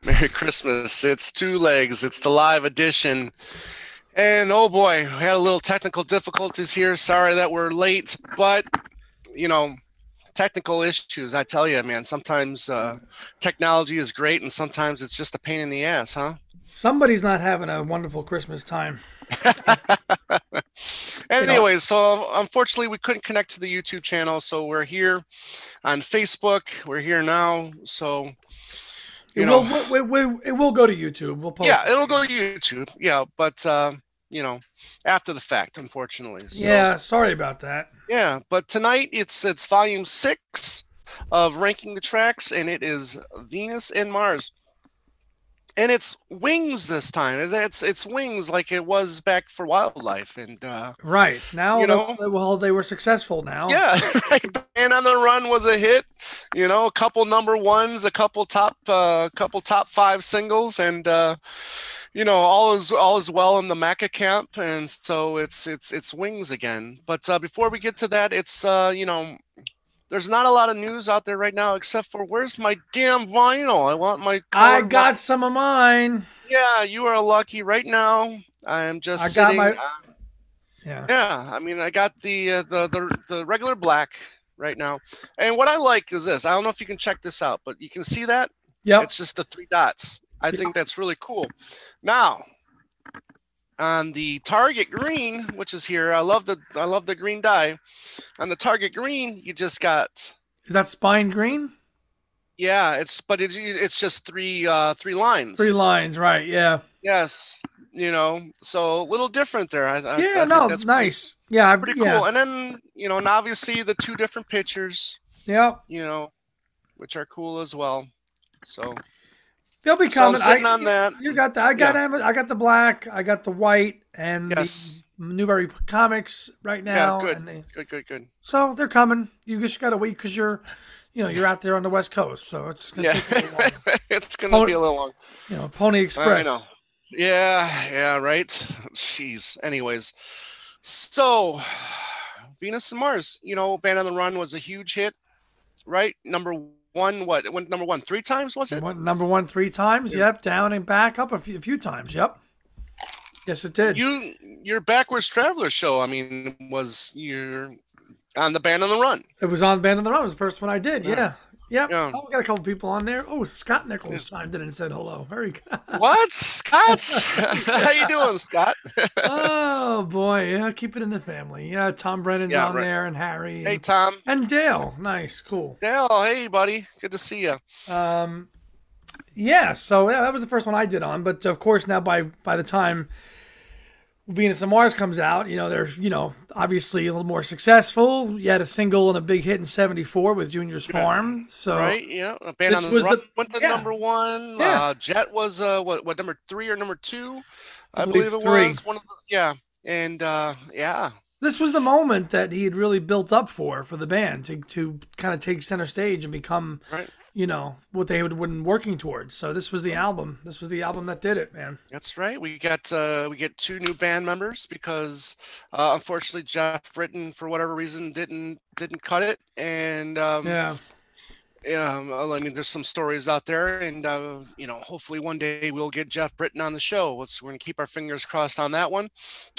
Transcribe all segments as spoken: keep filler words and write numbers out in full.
Merry Christmas. It's Two Legs. It's the live edition. And oh boy, we had a little technical difficulties here. Sorry that we're late, but you know, technical issues. I tell you, man, sometimes uh, technology is great and sometimes it's just a pain in the ass, huh? Somebody's not having a wonderful Christmas time. You know, Anyways, so unfortunately we couldn't connect to the YouTube channel, so we're here on Facebook. We're here now. So, it you will know, we, we, it will go to YouTube. We'll post yeah, it. it'll go to YouTube. Yeah, but uh, you know, after the fact, unfortunately. So Yeah, sorry about that. yeah, but tonight it's it's volume six of ranking the tracks, and it is Venus and Mars, and it's wings this time. It's it's wings like it was back for Wildlife, and uh, Right now, you the, know, well, they were successful now. yeah, right. Band on the Run was a hit. You know, a couple number ones, a couple top, uh, couple top five singles, and uh, you know, all is all is well in the Maca camp, and so it's it's it's wings again. But uh, before we get to that, it's uh, you know, there's not a lot of news out there right now, except for where's my damn vinyl? I want my I colored vinyl. got some of mine. Yeah, you are lucky. Right now, I am I just got sitting. my Uh, yeah. yeah, I mean, I got the, uh, the the the regular black right now, and what I like is this. I don't know if you can check this out, but you can see that Yep. it's just the three dots. I Yep. think that's really cool. Now, on the Target green, which is here, I love the I love the green dye. On the Target green, you just got Is that spine green? yeah, it's but it, it's just three uh three lines. Three lines, right? Yeah. Yes, you know, so a little different there. I I, Yeah. I think No, that's pretty nice. Yeah. I, pretty yeah. cool. And then you know, and obviously the two different pictures, Yep. you know, which are cool as well. So They'll be so I'm coming. I sitting on that. you got the I got Yeah. I got the black, I got the white, and the Yes. Newberry Comics right Yeah. now, Good. and they Good. Good. Good. so they're coming. You just gotta wait because you're, you know, you're out there on the West Coast, so it's gonna Yeah. take a little longer. It's gonna be Pony, a little long. you know, Pony I know. Express. Yeah, yeah, right. Jeez. Anyways, so Venus and Mars, you know, Band on the Run was a huge hit, right? Number one, what? It went number one three times, was it? Went number one three times. Yep, down and back up a few, a few times. Yep. Yes, it did. You, your Backwards Traveler show, I mean, was your on the Band on the Run. It was on Band on the Run. It was the first one I did. Yeah. Yeah. Yep. Yeah. Oh, we got a couple people on there. Oh, Scott Nichols chimed in and said hello. Very good. What, Scott? How you doing, Scott? Oh boy, yeah, keep it in the family. Yeah, Tom Brennan's Yeah, on right. there, and Harry, Hey, and, Tom. and Dale. Nice, cool. Dale, hey, buddy. Good to see you. Um, yeah, so yeah, that was the first one I did on. But of course, now by by the time Venus and Mars comes out, you know they're you know obviously a little more successful. You had a single and a big hit in seventy-four with Junior's Farm. So Right? Yeah. A Band this on the was Run the went to yeah number one. yeah Uh, Jet was uh what what number three or number two? I I believe believe it three. was one of the yeah. And uh yeah. This was the moment that he had really built up for for the band to to kind of take center stage and become, Right. you know, what they had been working towards. So this was the album. This was the album that did it, man. That's right. We got uh we get two new band members because uh unfortunately Jeff Britton for whatever reason didn't didn't cut it and um Yeah. yeah, well, I mean, there's some stories out there, and uh, you know, hopefully one day we'll get Jeff Britton on the show. Let's we're gonna keep our fingers crossed on that one.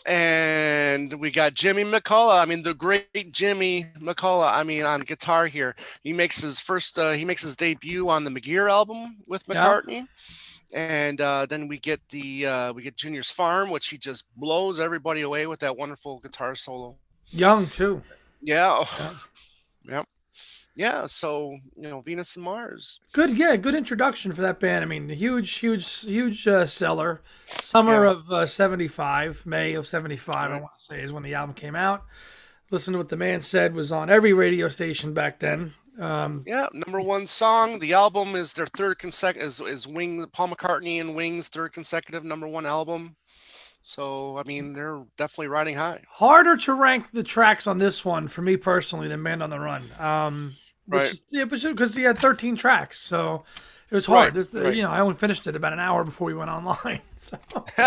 And we got Jimmy McCullough. I mean, the great Jimmy McCullough. I mean, on guitar here, he makes his first. Uh, he makes his debut on the McGear album with Yeah. McCartney. And uh, then we get the uh, we get Junior's Farm, which he just blows everybody away with that wonderful guitar solo. Young too. Yeah, Yeah. yep, yeah. So you know, Venus and Mars. Good, yeah, good introduction for that band. I mean, huge, huge, huge uh, seller. Summer Yeah. of uh, seventy-five, May of seventy-five, I Right. want to say, is when the album came out. Listen to what the man said was on every radio station back then. Um, Yeah, number one song. The album is their third consecutive is, is Wing Paul McCartney and Wings third consecutive number one album. So I mean they're definitely riding high. harder to rank the tracks on this one for me personally than Band on the Run. Um, which Right. is, yeah, because he had thirteen tracks, so it was hard. Right. This- uh, Right. You know, I only finished it about an hour before we went online. So,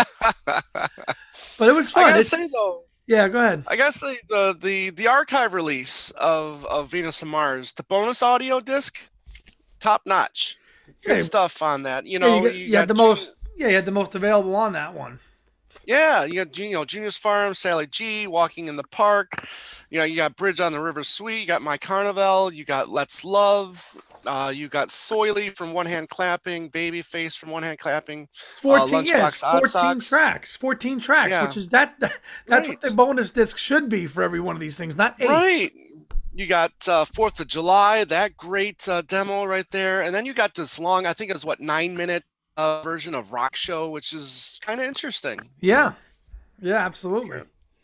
but it was I fun. gotta It's, say though, yeah, go ahead. I guess the, the the the archive release of of Venus and Mars, the bonus audio disc, top notch. good Yeah, stuff on that. You yeah, you know, got you you had got the Jun- most. Yeah, you had the most available on that one. yeah, you got you know Junior's Farm, Sally G, Walking in the Park. You know, you got Bridge on the River Sweet. You got My Carnival. You got Let's Love. Uh, you got Soily from One Hand Clapping, Babyface from One Hand Clapping, It's uh, fourteen. Yeah, it's Lunchbox Odd fourteen Socks. tracks. Fourteen tracks, which Yeah, is that. That's what the right, bonus disc should be for every one of these things, not eight. right. You got uh, Fourth of July, that great uh, demo right there, and then you got this long. I think it was what nine minute uh, version of Rock Show, which is kind of interesting. You Yeah, know. yeah, absolutely.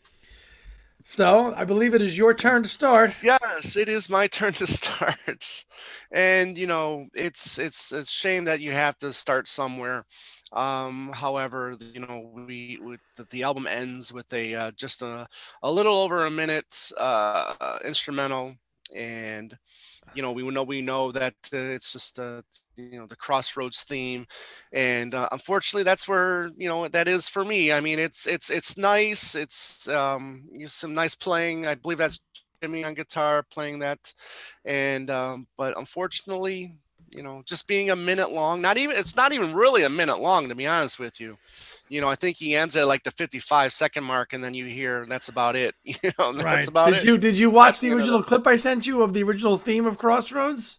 So I believe it is your turn to start. Yes, it is my turn to start. And you know, it's it's it's a shame that you have to start somewhere. Um, however, you know, we, we the, the album ends with a uh, just a a little over a minute uh, uh, instrumental, and you know, we know we know that uh, it's just uh, you know the Crossroads theme, and uh, unfortunately, that's where you know that is for me. I mean, it's it's it's nice. It's um, some nice playing. I believe that's Jimmy on guitar playing that, and um, but unfortunately, you know, just being a minute long. Not even it's not even really a minute long to be honest with you. You know, I think he ends at like the fifty-five second mark, and then you hear that's about it. You know, that's Right. about Did it. you did you watch That's the the end of the original clip I sent you of the original theme of Crossroads?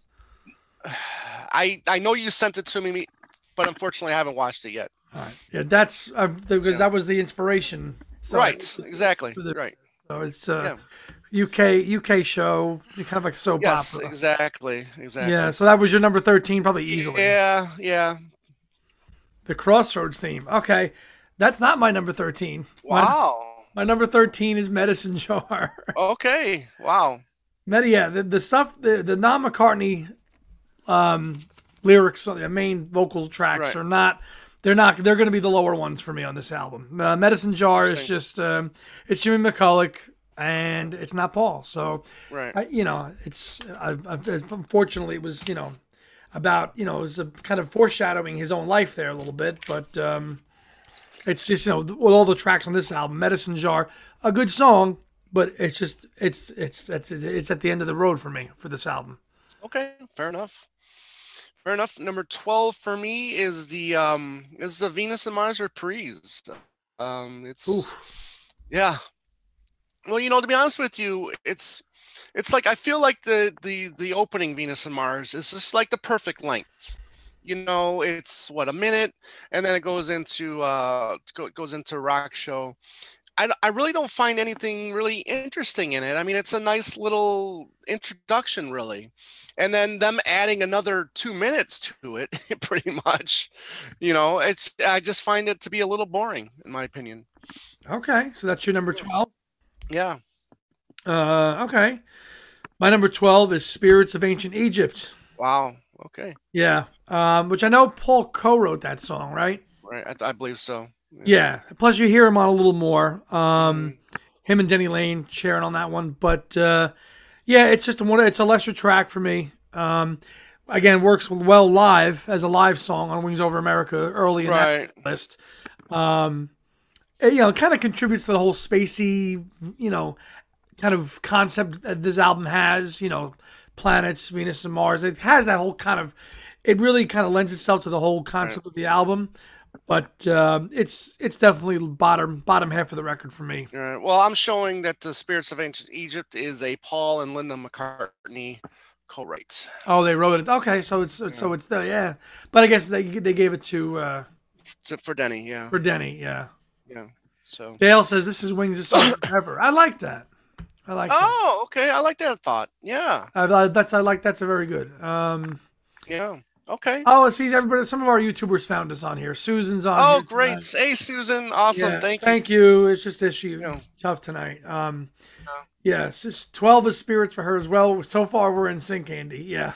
I I know you sent it to me, but unfortunately I haven't watched it yet. All right. Yeah, that's uh, because Yeah. that was the inspiration. So Right. Exactly. for the, Right. so it's a Yeah. U K U K show, kind of like a soap Yes. opera. Exactly. Yeah. Exactly. So that was your number thirteen, probably easily. Yeah. Yeah. The Crossroads theme. Okay, that's not my number thirteen. My, Wow. my number thirteen is Medicine Jar. Okay. Wow. Medi- yeah, the, the stuff, the, the non McCartney um, lyrics, the main vocal tracks Right. are not. They're not. They're going to be the lower ones for me on this album. Uh, Medicine Jar is Interesting. just. Um, it's Jimmy McCulloch, and it's not Paul. So, Right. I, you know, it's. I, I, unfortunately, it was. You know, about. You know, it was a kind of foreshadowing his own life there a little bit, but. Um, it's just you know with all the tracks on this album, Medicine Jar, a good song, but it's just it's it's it's it's at the end of the road for me for this album. Okay. Fair enough. Fair enough. Number twelve for me is the um is the Venus and Mars Reprise. Um, Ooh, it's yeah. Well, you know, to be honest with you, it's it's like I feel like the the the opening Venus and Mars is just like the perfect length. You know, it's what a minute, and then it goes into uh go, goes into Rock Show. I, I really don't find anything really interesting in it. I mean, it's a nice little introduction, really, and then them adding another two minutes to it, pretty much. You know, it's I just find it to be a little boring, in my opinion. okay, so that's your number twelve. Yeah. Uh, okay, my number twelve is Spirits of Ancient Egypt. Wow. Okay. Yeah, um, which I know Paul co-wrote that song, right? Right. I, I believe so. Yeah. Plus, you hear him on a little more. Um, Mhm. him and Denny Lane sharing on that one, but uh, yeah, it's just a one. It's a lesser track for me. Um, again, works well live as a live song on Wings Over America early in Right. that list. Um, it, you know, kind of contributes to the whole spacey, you know, kind of concept that this album has. You know, planets, Venus and Mars. It has that whole kind of. It really kind of lends itself to the whole Right. concept of the album, but um, it's it's definitely bottom bottom half of the record for me. Right. Well, I'm showing that the Spirits of Ancient Egypt is a Paul and Linda McCartney co-write. Oh, they wrote it. Okay, so it's so Yeah. it's the yeah, but I guess they they gave it to uh, So for Denny. Yeah. for Denny. Yeah, Yeah. So. Dale says this is Wings of Summer Forever. I like that. I like that. Oh, okay. I like that thought. Yeah. I, I- that's I like that's a very good. Um, Yeah. Okay. oh, see, everybody, some of our YouTubers found us on here. Susan's on Oh, here great. tonight. Hey, Susan. Awesome. Yeah, Thank you. thank you. It's just issue Yeah. tough tonight. Um, Yeah. yeah, it's just twelve is spirits for her as well. So far, we're in sync, Andy. Yeah.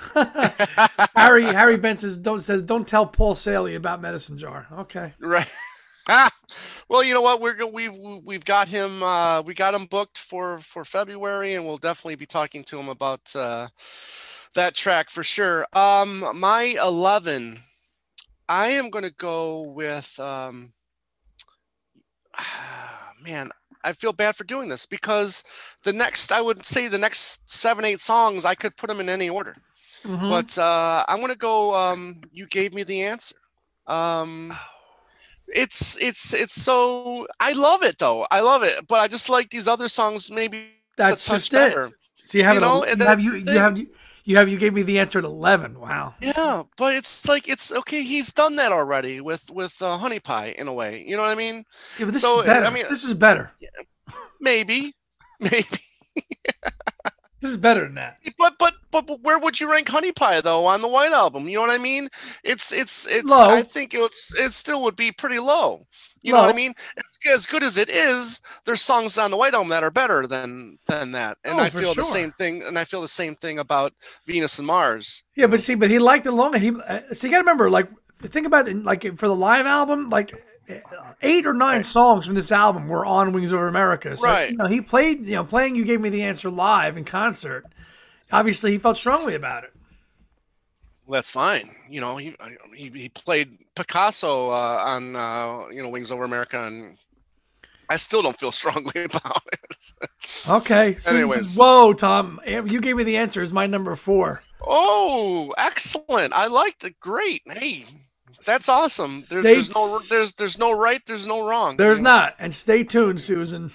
Harry Harry Benson says don't says don't tell Paul Saley about Medicine Jar. Okay. Right. Well, you know what? We're go- we've we've got him uh, we got him booked for for February, and we'll definitely be talking to him about uh, that track for sure. Um, my eleven, I am going to go with um, man. I feel bad for doing this because the next, I would say the next seven, eight songs, I could put them in any order. Mm-hmm. but uh, I'm gonna go. Um, you gave me the answer. Um, it's it's it's so I love it though. I love it, but I just like these other songs maybe it's a That's touch just it. better. So you have You it. know, a- and You have that's you the you have thing. you you have you gave me the answer at eleven. Wow. Yeah, but it's like it's okay. He's done that already with with uh, Honey Pie in a way. You know what I mean? Yeah, but this is So uh, I better. mean, This is better. maybe, maybe. This is better than that. But, but but but where would you rank Honey Pie though on the White Album? You know what I mean? It's it's it's. I Low, think it's it still would be pretty low. You know what I low. mean? As, as good as it is, there's songs on the White Album that are better than than that. And Oh, I for feel the same sure. thing. And I feel the same thing about Venus and Mars. Yeah, You but know? see, but he liked it longer. He uh, so you got to remember, like, think about it, like for the live album, like eight or nine Right. songs from this album were on Wings Over America. So Right. you know, he played, you know, playing "You Gave Me the Answer" live in concert. Obviously, he felt strongly about it. That's fine. You know, he he, he played Picasso uh, on uh, you know Wings Over America, and I still don't feel strongly about it. Okay, Susie says, Anyways, "Whoa, Tom, you gave me the answer." Is my number four. oh, excellent! I liked it. Great. Hey, that's awesome. There, there's no States, there's there's no right. There's no wrong. there's You know. not, and stay tuned, Susan.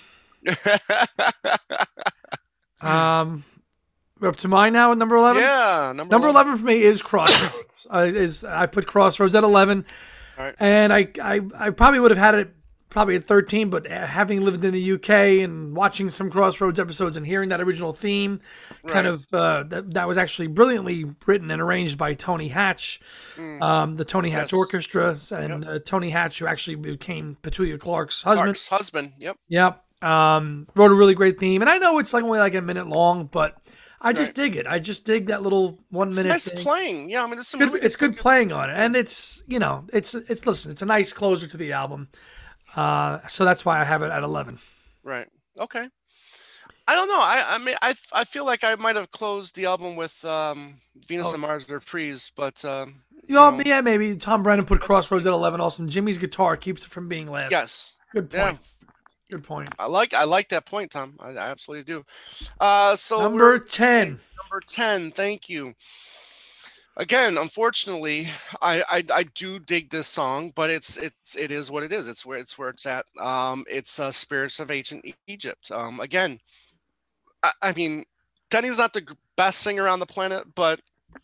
Um, we're up to mine now at number eleven. Yeah, number Number eleven. eleven for me is Crossroads. uh, is I put Crossroads at eleven, All right. and I, I I probably would have had it probably at thirteen, but having lived in the U K and watching some Crossroads episodes and hearing that original theme, kind Right. of uh, that that was actually brilliantly written and arranged by Tony Hatch, Mm, um, the Tony Hatch yes. Orchestra, and Yep. uh, Tony Hatch, who actually became Petulia Clark's husband. Clark's husband. Yep. Yep. Um, wrote a really great theme, and I know it's like only like a minute long, but I just Right. dig it. I just dig that little one It's minute nice thing. playing. Yeah, I mean, there's some Good, really it's good. good playing on it, and it's you know it's it's listen, it's a nice closer to the album. Uh, so that's why I have it at eleven. Right. Okay. I don't know. I I mean I I feel like I might have closed the album with um, Venus Oh, and Mars or Freeze, but um, you you know, know, yeah, maybe Tom Brennan put that's Crossroads at eleven. Also, Jimmy's guitar keeps it from being last. yes. Good Yeah. point. Good point. I like I like that point, Tom. I, I absolutely do. Uh, so we're Number ten. number ten. Thank you. Again, unfortunately, I, I I do dig this song, but it's it's it is what it is. It's where it's where it's at. Um, it's uh, Spirits of Ancient Egypt. Um, again, I, I mean, Denny's not the g- best singer on the planet, but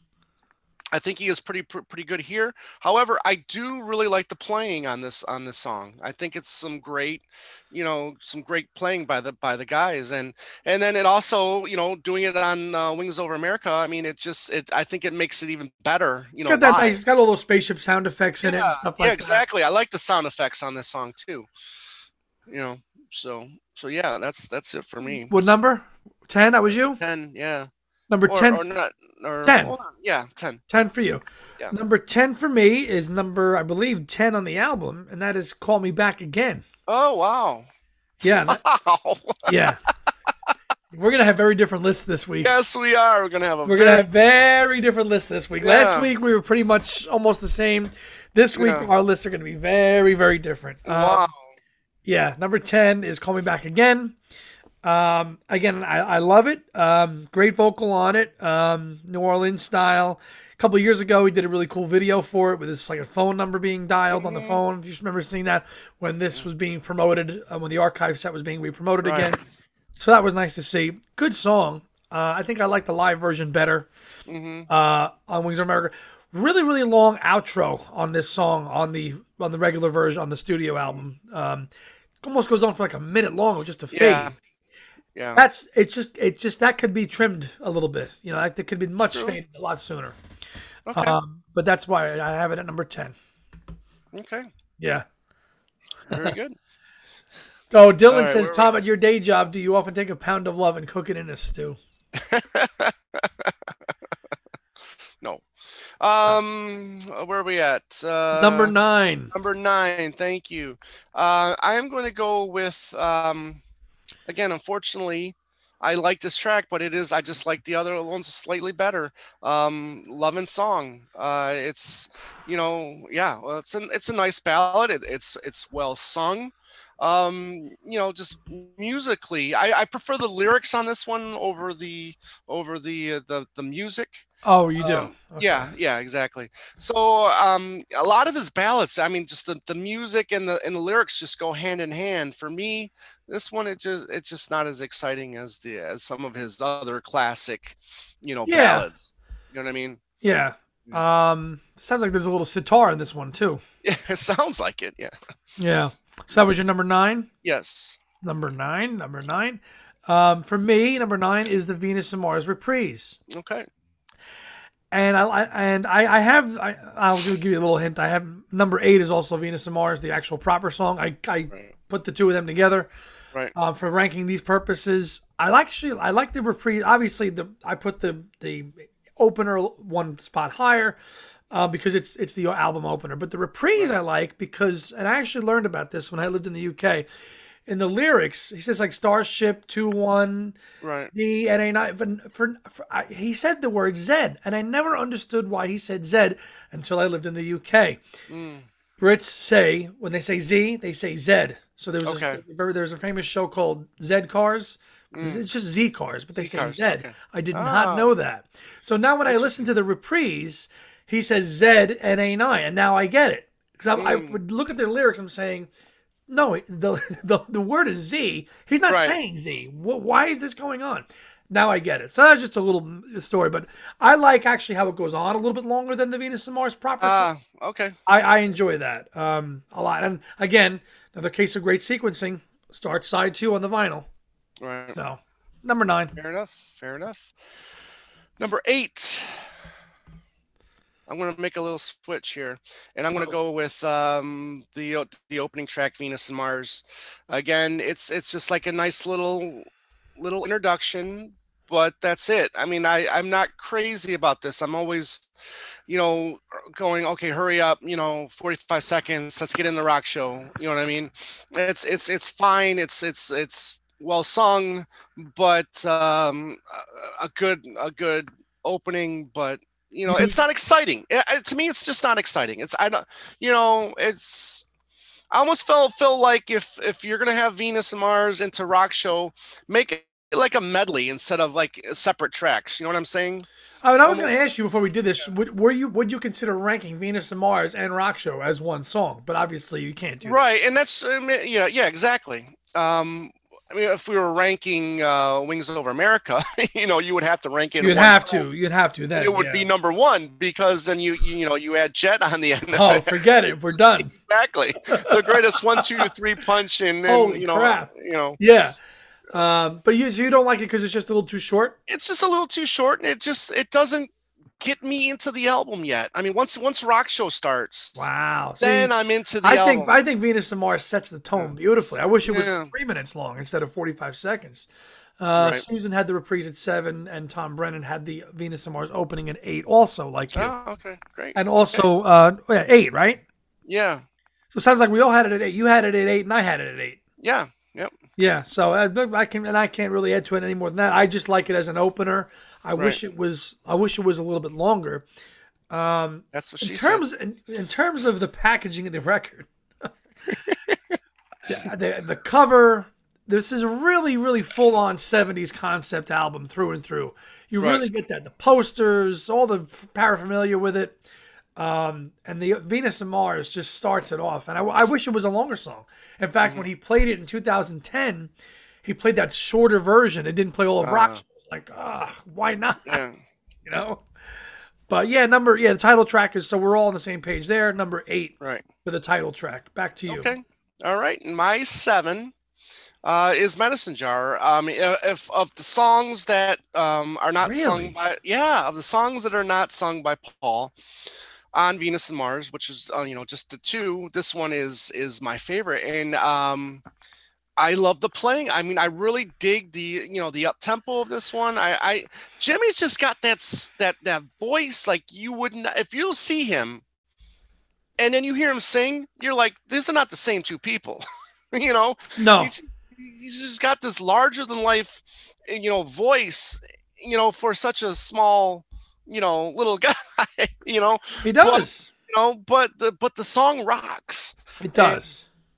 I think he is pretty pr- pretty good here. However, I do really like the playing on this on this song. I think it's some great, you know, some great playing by the by the guys, and and then it also, you know, doing it on uh, Wings Over America. I mean, it just it. I think it makes it even better, you It's know, got that nice. live. It's got all those spaceship sound effects in it and Yeah, stuff yeah, like that. exactly. I like the sound effects on this song too. You know, so so yeah, that's that's it for me. What number? ten. That was you. Ten, yeah, Number or ten. or not, or ten. hold on, yeah, ten, ten for you. yeah. Number ten for me is number, I believe, ten on the album, and that is Call Me Back Again. Oh wow, Yeah, that- wow. yeah. We're going to have very different lists this week. Yes, we are. We're gonna have a We're going to very have very different lists this week. Last Yeah. week, we were pretty much almost the same. This week, Yeah. our lists are going to be very, very different. Um, wow. yeah, number ten is Call Me Back Again. Um, again, I, I love it. Um, great vocal on it. Um, New Orleans style. A couple of years ago, he did a really cool video for it with his like a phone number being dialed on the Mhm. phone. If you remember seeing that when this was being promoted, uh, when the archive set was being re-promoted Right. again. So that was nice to see. Good song. Uh, I think I like the live version better hmm uh, on Wings of America. Really, really long outro on this song on the on the regular version on the studio album. Um, almost goes on for like a minute long with just a fade. Yeah. Yeah. That's it's just it just that could be trimmed a little bit. You know, that could be much True. faded a lot sooner. Okay. Um, but that's why I have it at number ten. Okay. Yeah. Very good. So Dylan right, says, where Tom, at your day job, do you often take a pound of love and cook it in a stew? No. Um, where are we at? Uh, Number nine. number nine. Thank you. Uh, I am going to go with. Um, again, unfortunately, I like this track, but it is. I just like the other ones slightly better. Um, Love and Song. Uh, it's, you know, yeah. Well, it's an it's a nice ballad. It, it's it's well sung. Um, you know, just musically, I, I prefer the lyrics on this one over the over the uh, the the music. Oh, you do. Um, Okay. yeah, yeah, exactly. So um, a lot of his ballads, I mean, just the, the music and the and the lyrics just go hand in hand. For me, this one it just it's just not as exciting as the as some of his other classic, you know, Yeah. ballads. You know what I mean? Yeah. Yeah, Um, sounds like there's a little sitar in this one too. yeah, it sounds like it. Yeah. Yeah. So that was your number nine. Yes. Number nine. Number nine. Um, for me, number nine is the Venus and Mars reprise. Okay. And I I- and I, I have I, I'll give you a little hint. I have number eight is also Venus and Mars, the actual proper song. I, I Right. put the two of them together Right. uh, for ranking these purposes. I like actually I like the reprise. Obviously, the I put the the opener one spot higher uh, because it's it's the album opener. But the reprise Right. I like because, and I actually learned about this when I lived in the U K. In the lyrics, he says like Starship two one Right. D and a nine. But for, for I, he said the word Z, and I never understood why he said Z until I lived in the U K. Mm, Brits say when they say Z, they say Z. So there was okay. a, there was a famous show called Z Cars. Mm, It's just Z Cars, but they Z say cars. Z. Okay. I did not Ah, know that. So now when I listen to the reprise, he says Z and A nine, and now I get it. Because I, I mm, would look at their lyrics, I'm saying, no, the, the the word is Z. He's not right. saying Z. Wh- Why is this going on? Now I get it. So that's just a little story, but I like actually how it goes on a little bit longer than the Venus and Mars proper song. Ah, okay. I, I enjoy that um, a lot. And again, another case of great sequencing. Start side two on the vinyl. Right. So number nine. Fair enough. Fair enough. Number eight. I'm going to make a little switch here, and I'm going to go with um, the o- the opening track, Venus and Mars. Again, it's it's just like a nice little little introduction, but that's it. I mean, I I'm not crazy about this. I'm always, you know, going, okay, hurry up, you know, forty-five seconds. Let's get in the rock show. You know what I mean? It's it's it's fine. It's it's it's well sung, but um, a a good a good opening, but you know, You, it's not exciting. It, it- to me, it's just not exciting. It's I don't, you know, it's. I almost felt feel like if if you're gonna have Venus and Mars into rock show, make it like a medley instead of like separate tracks. You know what I'm saying? I, mean, I was Almost, going to ask you before we did this. Would, were you would you consider ranking Venus and Mars and Rock Show as one song? But obviously you can't do that. right, and that's I mean, yeah, yeah, exactly. Um, I mean, if we were ranking uh, Wings Over America, you know, you would have to rank it in You'd one. have to. You'd have to It then. would be Yeah. number one because then you you, you know you add Jet on the end of Oh, it. forget it. We're done. Exactly, the greatest one, two, three punch, and then Holy you know, crap. you know, Yeah. Um, but you so you don't like it because it's just a little too short. it's just a little too short, and it just it doesn't get me into the album yet. I mean, once once Rock Show starts, Wow. then See, I'm into the I think album. I think Venus and Mars sets the tone beautifully. I wish it was Yeah. three minutes long instead of forty-five seconds. Uh, Right. Susan had the reprise at seven, and Tom Brennan had the Venus and Mars opening at eight, also like you. Oh, okay, great. And also, uh, oh, yeah, eight, right? Yeah, So it sounds like we all had it at eight. You had it at eight, and I had it at eight. yeah, yep. Yeah. So I, I can, and I can't really add to it any more than that. I just like it as an opener. I wish it was. I wish it was a little bit longer. That's what In she terms, in, in terms of the packaging of the record, the, the cover. This is a really, really full on seventies concept album through and through. You Right. really get that. The posters, all the paraphernalia with it. Um, and the Venus and Mars just starts it off. And I, I wish it was a longer song. In fact, when he played it in two thousand ten, he played that shorter version. It didn't play all of rock. It was like, ah, why not? said. Yeah. You know? But yeah, number, yeah, the title track is, so we're all on the same page there. Number eight Right. for the title track. Back to you. Okay. All right. My seven uh, is Medicine Jar. Um, i- if of the songs that um, are not Really? sung by, yeah, of the songs that are not sung by Paul on Venus and Mars, which is uh, you know just the two, this one is is my favorite, and um, I love the playing. I mean, I really dig the you know the up tempo of this one. I, I Jimmy's just got that s- that that voice like you wouldn't if you see him and then you hear him sing, you're like, these are not the same two people. you know, No. he's he's just got this larger than life, you know, voice, you know, for such a small, you know, little guy, you know, He does. you know, but the but the song rocks. It does.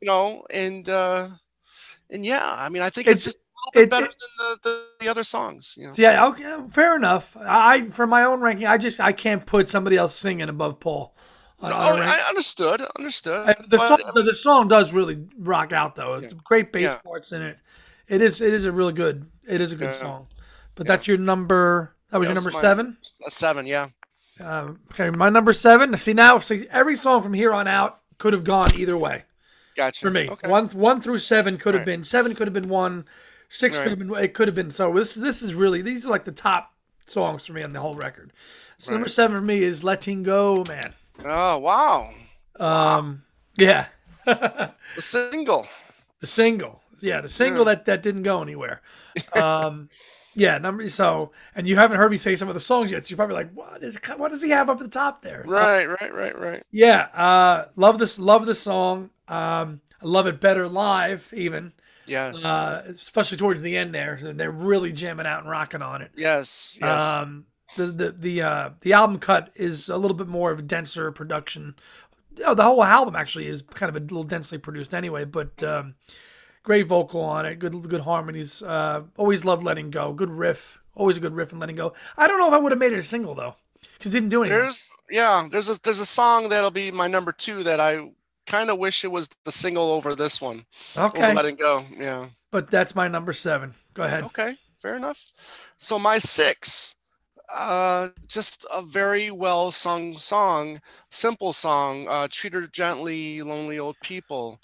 you know, and uh, and yeah, I mean, I think it's It's just a little bit it, better it than the, the, the other songs, you know. yeah, okay, fair enough. I for my own ranking, I just I can't put somebody else singing above Paul on, No, on a oh, rank. I understood, understood, And the song but I the, mean, the song does really rock out though. yeah, It's great bass yeah, parts in it. It is it is a really good it is a good yeah, song. But yeah. that's your number. That was That your was number my seven. a seven, yeah. Um, okay, my number seven. See now, see, every song from here on out could have gone either way for Gotcha. me. Okay. One one through seven could have Right. been seven could have been one, six could Right. have been it could have been. So this this is really these are like the top songs for me on the whole record. So number Right. seven for me is "Letting Go," man. Oh, wow. Wow. Um, yeah, the The single. single. Yeah, the single Yeah. that that didn't go anywhere. Um, yeah, number so and you haven't heard me say some of the songs yet, so you're probably like, what is what does he have up at the top there? Uh, Right, right, right, right. yeah, uh, love this, love the song. Um, I love it better live, even, Yes. uh, especially towards the end there. So they're really jamming out and rocking on it. Yes, yes. Um, the the the uh, the album cut is a little bit more of a denser production. Oh, the whole album actually is kind of a little densely produced anyway, but um, great vocal on it, good good harmonies. Uh, always loved "Letting Go," good riff, always a good riff in "Letting Go." I don't know if I would have made it a single though, because it didn't do anything. There's yeah, there's a there's a song that'll be my number two that I kind of wish it was the single over this one. Over Okay, Letting Go. Yeah. but that's my number seven. Go ahead. Okay, fair enough. So my six, uh, just a very well sung song, simple song, uh, Treat Her Gently, Lonely Old People.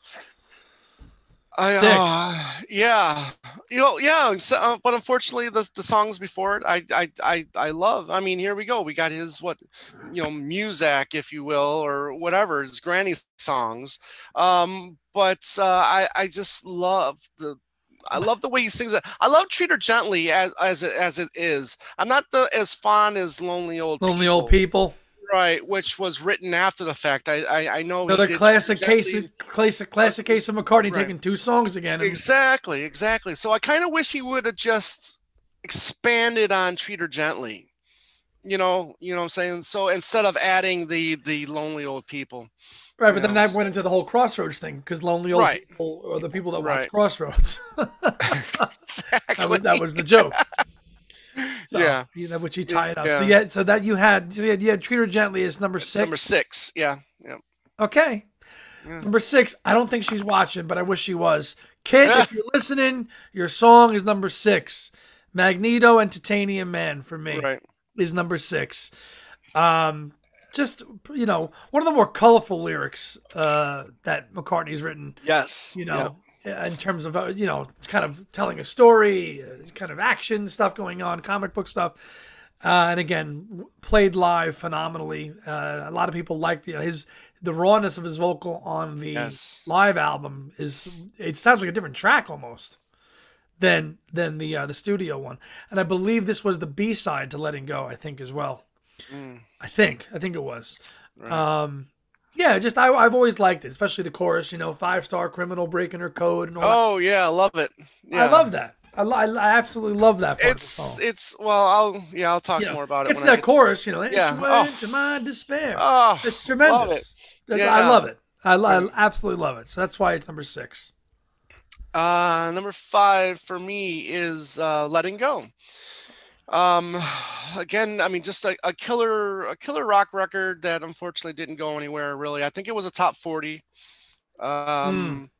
I Six. uh yeah, you know, yeah, so, uh, but unfortunately the the songs before it I I I I love. I mean, here we go. We got his what, you know, Muzak, if you will, or whatever, his granny songs. Um but uh I I just love the I love the way he sings it. I love Treat Her Gently as as it, as it is. I'm not the as fond as Lonely Old Lonely Old People, People. right, which was written after the fact. I I, I know he Another did Treat Her classic case Gently. of classic uh, classic case of McCartney right. taking two songs again. And Exactly, exactly. So I kind of wish he would have just expanded on Treat Her Gently. You know, you know what I'm saying? So instead of adding the the lonely old people, right, you but then know. that went into the whole Crossroads thing because lonely old Right, people are the people that watch right. Crossroads. that was Exactly. that was the joke. So Yeah. you know, which you tie it up. So Yeah. yeah, so that you had so you had, you had Treat Her Gently as number It's number six. six. Yeah. Yeah. Okay. Yeah. Number six, I don't think she's watching, but I wish she was. Kid, if you're listening, your song is number six. Magneto and Titanium Man for me Right. is number six. Um, just you know, one of the more colorful lyrics uh, that McCartney's written. Yes. You Yeah. know, in terms of uh, you know, kind of telling a story, uh, kind of action stuff going on, comic book stuff. Uh, and again, played live phenomenally. Uh, a lot of people liked you know, his the rawness of his vocal on the Yes. live album. Is it sounds like a different track almost than than the uh, the studio one. And I believe this was the B side to "Letting Go." I think as well. Mm, I think I think it was. right. Um, yeah, just I, I've always liked it, especially the chorus. You know, five star criminal breaking her code and all that. Oh yeah, I love it. Yeah. I love that. I, lo- I absolutely love that part of the It's song. it's well, I'll yeah, I'll talk You know, more about it it's when I that get to- chorus, you know, Yeah. into, Oh. into my despair. Oh, It's tremendous. love it. That's- Yeah. I love it. I, lo- I Right. absolutely love it. So that's why it's number six. Uh, number five for me is uh, Letting Go. Um, again, I mean, just a, a killer, a killer rock record that unfortunately didn't go anywhere. Really, I think it was a top forty. Um,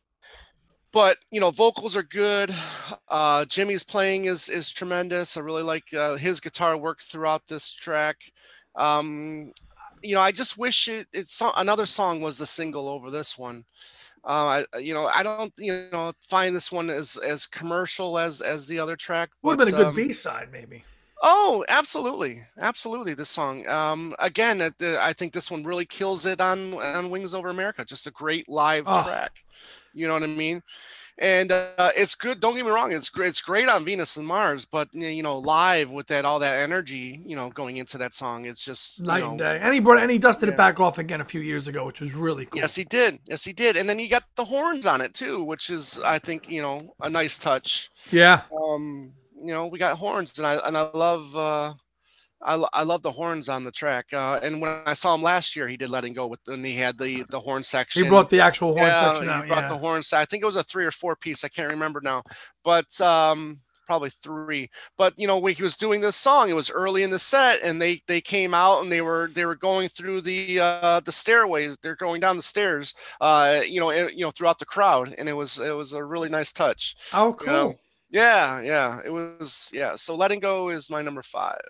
but you know, vocals are good. Uh, Jimmy's playing is is tremendous. I really like uh, his guitar work throughout this track. Um, you know, I just wish it it's so- another song was the single over this one. Uh, I, you know, I don't, you know, find this one as as commercial as as the other track, Would but have been a good um, B side, maybe. oh, absolutely, absolutely, this song. Um, again, it, uh, I think this one really kills it on on Wings Over America. Just a great live Oh. track. You know what I mean? And uh, it's good. Don't get me wrong. It's great. It's great on Venus and Mars, but you know, live with that all that energy, you know, going into that song, it's just you Night know, and day. And he, brought, and he dusted Yeah. it back off again a few years ago, which was really cool. Yes, he did. Yes, he did. And then you got the horns on it too, which is, I think, you know, a nice touch. Yeah. Um, you know, we got horns, and I and I love, uh, I, lo- I love the horns on the track. Uh, and when I saw him last year, he did Letting Go with, and he had the the horn He section. brought the actual horn Yeah, section he out. brought the Yeah. horns. I think it was a three or four piece. I can't remember now, but um, probably three. But you know, when he was doing this song, it was early in the set, and they they came out and they were they were going through the uh, the stairways. They're going down the stairs. Uh, you know, and, you know, throughout the crowd, and it was it was a really nice touch. Oh, You know. cool. Yeah, yeah, it was. Yeah, so Letting Go is my number five.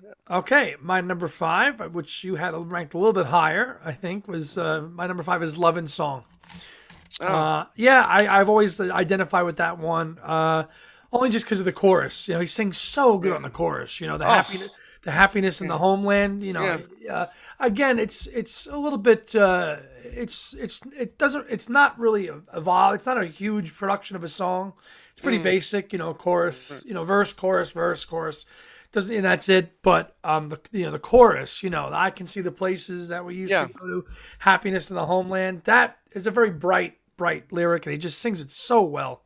Okay, my number five, which you had ranked a little bit higher, I think, was uh, my number five is Love and Song. Oh, Uh, yeah, I, I've always identified with that one, uh, only just because of the chorus. You know, he sings so good on the chorus. You know, the Oh. happiness, the happiness in the homeland. You know, uh, again, it's it's a little bit. Uh, it's it's it doesn't. It's not really evolved. It's not a huge production of a song. It's pretty basic. You know, chorus. You know, verse, chorus, verse, chorus. Doesn't and that's it. But um, the you know the chorus. You know, I can see the places that we used Yeah. to go to. Happiness in the homeland. That is a very bright, bright lyric, and he just sings it so well.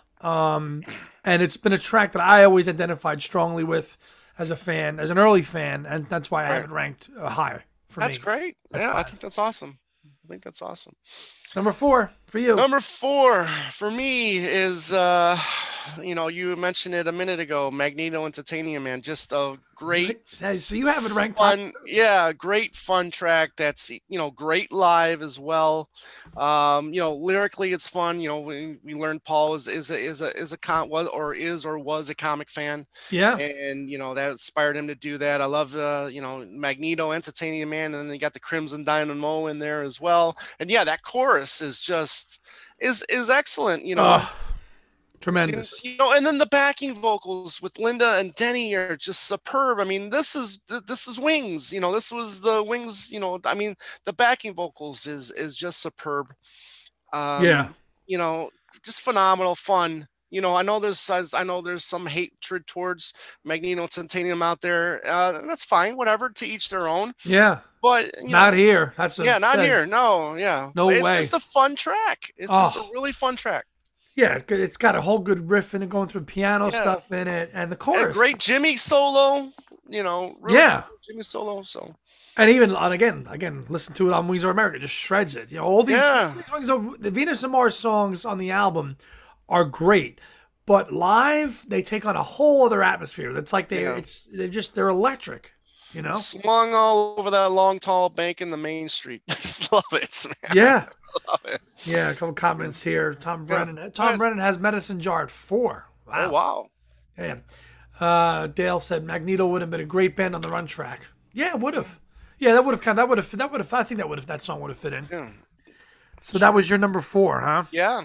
Um, and it's been a track that I always identified strongly with as a fan, as an early fan, and that's why I have it ranked uh, high for That's me. great. That's yeah, I five. think that's awesome. I think that's awesome. Number four for you. Number four for me is, uh, you know, you mentioned it a minute ago, Magneto and Titanium Man. Just a great, Hey, so you have it ranked top. fun, yeah, great fun track. That's, you know, great live as well. Um, you know, lyrically it's fun. You know, we, we learned Paul is is a is a is a con was or is or was a comic fan, Yeah, and you know that inspired him to do that. I love the you know Magneto and Titanium Man, and then they got the Crimson Dynamo in there as well. And yeah, that chorus is just is is excellent. You know, oh, tremendous. you know, and then the backing vocals with Linda and Denny are just superb. I mean, this is this is Wings. You know, this was the Wings. You know, I mean, the backing vocals is is just superb. Um, Yeah. You know, just phenomenal fun. You know, I know there's I know there's some hatred towards Magneto and Titanium out there. Uh, and that's fine, whatever. To each their own. Yeah, But you not know, here. That's a, yeah, not that's- here. No, yeah. No But it's way. just a fun track. It's just a Oh. really fun track. Yeah, it's good. It's got a whole good riff in it, going through piano Yeah. stuff in it, and the A chorus. great Jimmy solo. You know, really Yeah. good Jimmy solo. So And even and again, again, listen to it on Wings of America, just shreds it. You know, all these, Yeah. these Wings of, the Venus and Mars songs on the album are great, but live they take on a whole other atmosphere. It's like they, Yeah. it's they're just they're electric. You know? swung all over that long, tall bank in the main street. Just love it, man. Yeah, Love it. yeah. A couple comments here. Tom Brennan. Go Tom ahead. Brennan has Medicine Jar at four. Oh Wow. wow. Yeah. Uh, Dale said Magneto would have been a great band on the Run track. Yeah, it would have. Yeah, that would have kind. That would have. That would have. I think that would have. That song would have fit in. Yeah. So that was your number four, huh? Yeah.